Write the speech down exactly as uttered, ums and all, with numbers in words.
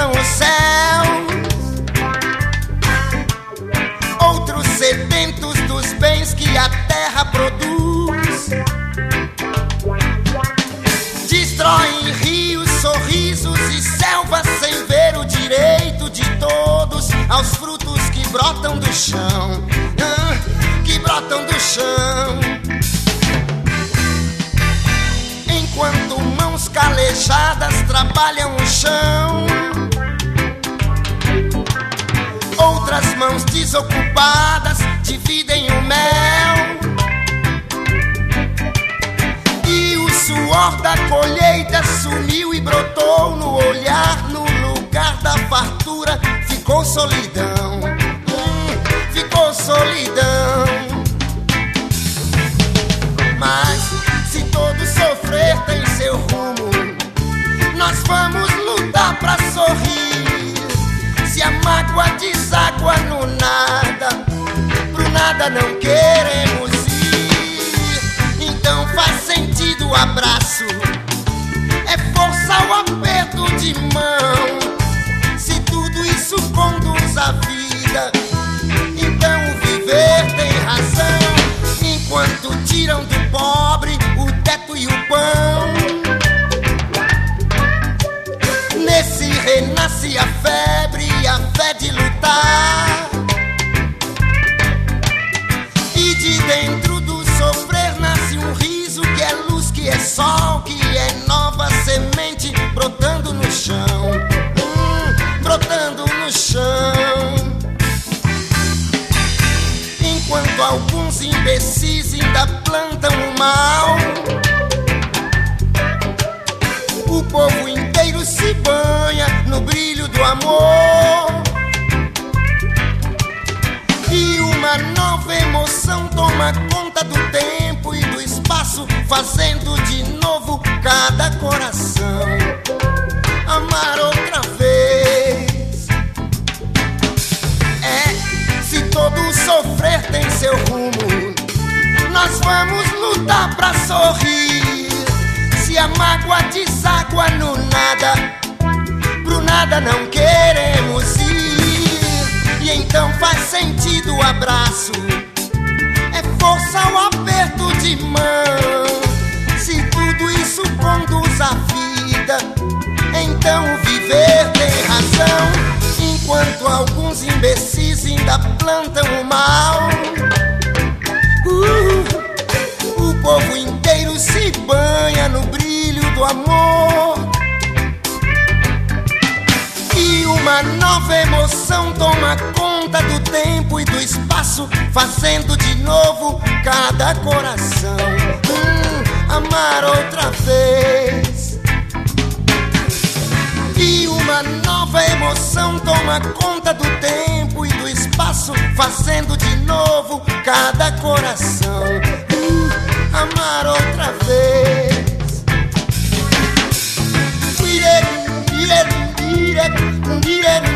contemplam os céus, outros sedentos dos bens que a terra produz, destroem rios, sorrisos e selvas sem ver o direito de todos aos frutos que brotam do chão, ah, que brotam do chão. Enquanto mãos calejadas trabalham o chão, outras mãos desocupadas dividem o mel, e o suor da colheita sumiu e brotou no olhar. No lugar da fartura ficou solidão, hum, ficou solidão. Mas se todo sofrer tem seu rumo, nós vamos lutar pra sorrir. Se a mágoa deságua no nada, pro nada não queremos ir. Então faz sentido o abraço, é força o aperto de mão. Se tudo isso conduz à vida, então o viver tem razão. Enquanto tiram do pobre o teto e o pão, nesse renasce a febre e a fé de lutar. E de dentro do sofrer nasce um riso que é luz, que é sol, que é nova semente brotando no chão, hum, brotando no chão. Enquanto alguns imbecis ainda plantam o mal, o povo inteiro se banha no brilho do amor, e uma nova emoção toma conta do tempo e do espaço, fazendo de novo cada coração amar outra vez. É, se todo sofrer tem seu rumo, nós vamos lutar pra sorrir. Se a mágoa deságua no nada, pro nada não queremos ir. E então faz sentido o abraço, é força o aperto de mão. Se tudo isso conduz à vida, então o viver tem razão. Enquanto alguns imbecis ainda plantam o mal, uh, o povo inteiro se banha no brilho do amor, e uma nova emoção toma conta do tempo e do espaço, fazendo de novo cada coração hum, amar outra vez. E uma nova emoção toma conta do tempo e do espaço, fazendo de novo cada coração hum, amar outra vez. Dire, dire, dire, dire.